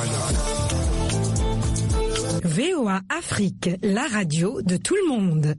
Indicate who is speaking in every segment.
Speaker 1: VOA Afrique, la radio de tout le monde.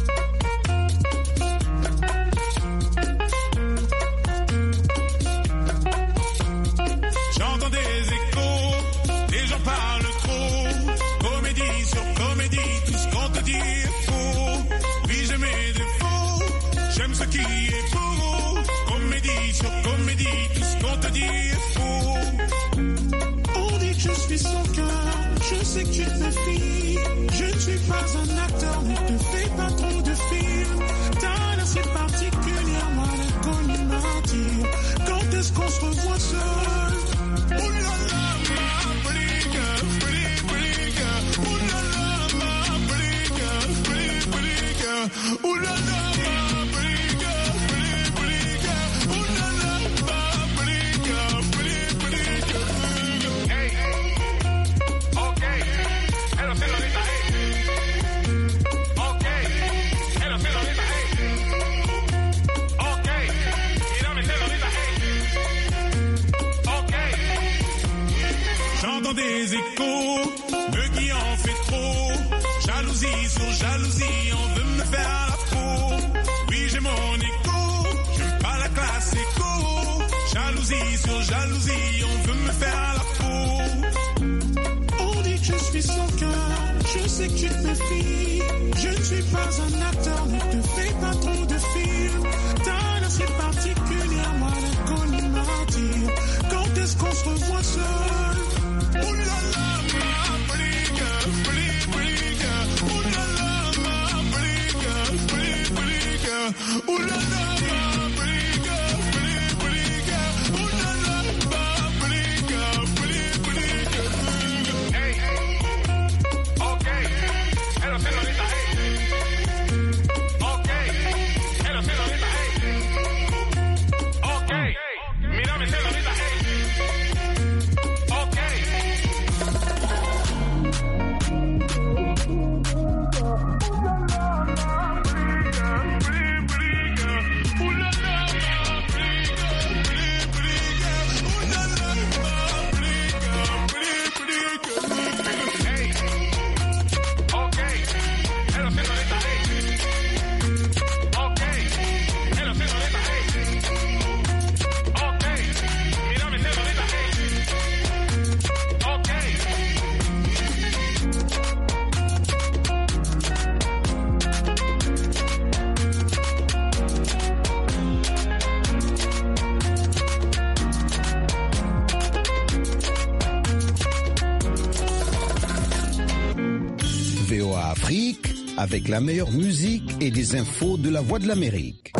Speaker 2: J'entends des échos, les gens parlent trop. Comédie sur comédie, tout ce qu'on te dit est faux. Oui, j'ai mes défauts, j'aime ce qui est beau. Comédie sur comédie, tout ce qu'on te dit est faux. On dit que je suis son cœur, je sais que tu me fies. Je ne suis pas un acteur, ne te fais pas trop de films. T'as l'air si particulier, moi la connu m'attire. Quand est-ce qu'on se revoit seul? Ooh la la, my pretty girl, pretty, pretty girl. Ooh la la, my pretty girl, pretty, pretty girl. Ooh la la, my pretty girl, pretty, pretty girl. Ooh la la, my pretty girl, pretty, pretty girl. Hey, okay, hello, señorita, hey. Okay, hello, señorita, hey. Okay, mírame, señorita, hey. Okay. J'entends des échos, me qui en fait trop. Jalousie sur jalousie, on veut me faire la peau. Oui, j'ai mon écho, j'aime pas la classe écho. Jalousie sur jalousie, on veut me faire la peau. On dit que je suis son cœur, je sais que tu te méfies. Je ne suis pas un acteur, ne te fais pas trop de films. T'as l'air si particulier, moi la connu m'attire. Quand est-ce qu'on se revoit seul? Ooh la la, my pretty girl, pretty, pretty girl. Ooh la la, my pretty girl, pretty, pretty girl. Ooh la la, my pretty girl, pretty, pretty girl. Ooh la la, my pretty girl, pretty, pretty girl. Hey, okay, hello, señorita, hey. Okay, hello, señorita, hey. Okay, mírame, señorita, hey. Okay.
Speaker 3: VOA Afrique, avec la meilleure musique et des infos de la Voix de l'Amérique.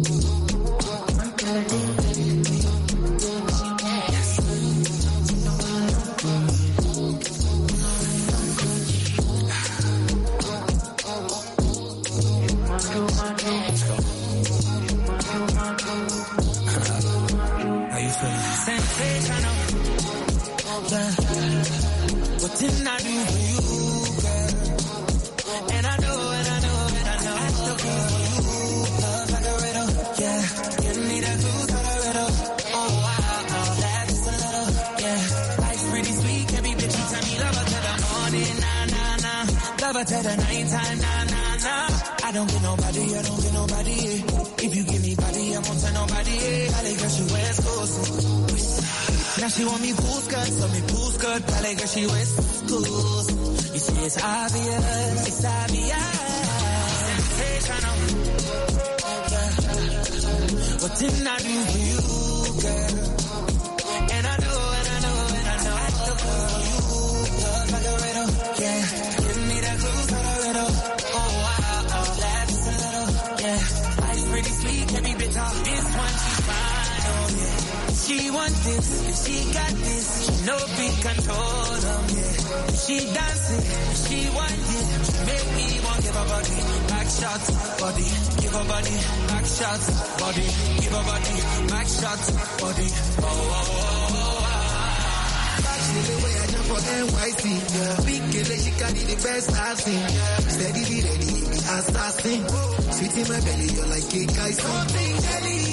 Speaker 4: What didn't I do for you, girl? And I know, and I know, and I know I still care for you. Love like a riddle, yeah. You need a clue to the riddle. Oh, wow, that's a little, yeah. Life's pretty sweet, can be bitchy, tell me love her till the morning, nah, nah, nah. Love her till the nighttime, nah, nah, nah. I don't get nobody, I don't get nobody, yeah. If you give me body, I won't tell nobody, yeah. I like girl, she wears clothes. Now she want me pool skirt, so me pool skirt. Ballet girl, she wears schools. You see, it's obvious, it's obvious. Sensational. Yeah. What didn't I do for you, girl? And I know, and I know, and I know I still fall for you. Love like a riddle, yeah. Give me that clue to the riddle. Oh, wow, that's a little, yeah. Life's pretty sweet, can be bitter. This one, she's fine, oh, yeah. She want this, if she got this, she know we control them, yeah. If she dancing, if she want it, she make me want give her body, back shots, body, give her body, back shots, body, give her body, back shots, body, oh, oh, oh, oh, oh. Actually the way I jump for NYC, yeah. Big girl, she carry the best I've seen, yeah. Steady, be ready, the assassin. Sweet in my belly, you're like cake, I something jelly.